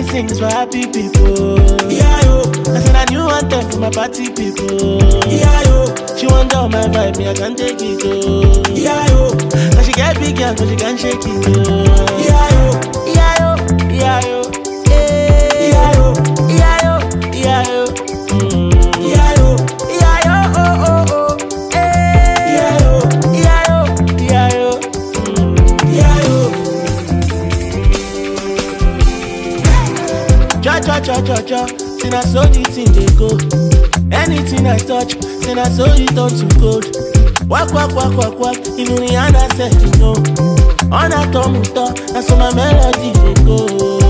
sings for happy people. Yeah, yo. I said a new anthem for my party people. Yeah, yo. She want down my vibe, me I can take it, oh. Yeah, yo. Now she get big girl, but she can shake it, oh. Yeah, yo. Yeah, yo. Yeah, yo. Yeah, yo. Yeah, yo. Yeah, yo. Yeah, yo. Yeah, yo. Oh, oh, oh. Yeah, yo. Yeah, yo. Yeah, yo. Yeah, yo. Cha cha cha cha cha. See na so the thing they go. Anything I touch, say na so it turn to gold. Walk, walk, walk, walk, walk. Even Rihanna said you know. On a tomuto, that's so my melody they go.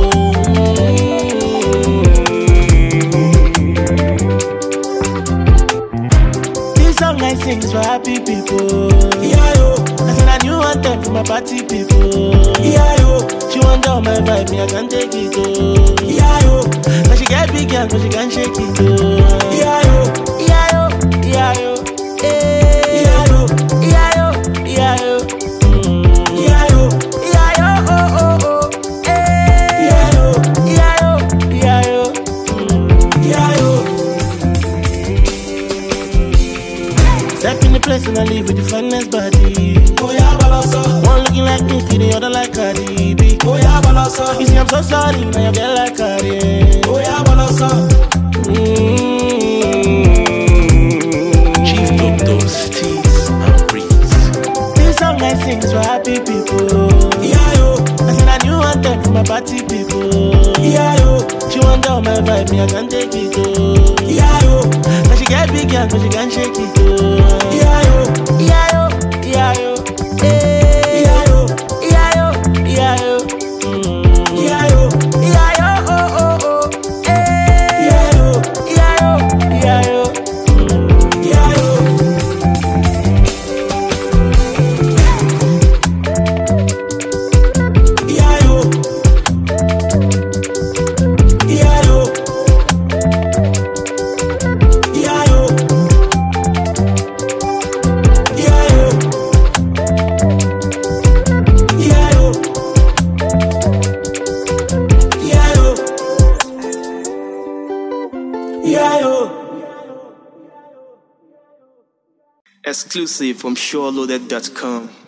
This song I sing is for happy people. Yeah, yo. I said a new anthem for my party people. Yeah, yo. She want down my vibe, me I can take it, oh. Yeah, yo. Now she get big girl, but she can shake it, oh. Yeah, yo. Yeah, yo. Yeah, yo. Yeah, yo. Yeah, yo. Yeah, yo. Yeah, yo. Yeah, yo. Oh, oh, oh. Yeah, yo. Yeah, yo. Yeah, yo. Yeah, yo. Step in the place and I live with the finest body. Oh, yeah, balasa. One looking like me, the other like Cardi B. Oh, yeah, balasa. You see, I'm so sorry, now you get like Cardi. Oh, yeah, balasa. Chief Doctors, Teas and Breeze. This song I sing is for happy people. Yeah, yo. I said a new anthem for my party people. Yeah, yo. She want down my vibe, me I can take it, oh. Yeah, yo. Now she get big girl, but she can shake it, oh. Yeah, yo. Yeah, yo. Yeah, yo. Yeah, yo. Yeah, yo. Yeah, yo. Yeah, yo. Yeah, yo. Oh, oh, oh. Yeah, yo. Yeah, yo. Yeah, yo. Yeah, yo. Yeah, yo. Yeah, yo. Yeah, yo. Yeah, yo. Yeah, yo. Yeah, yo. Yeah, yo. Exclusive from SureLoaded.com.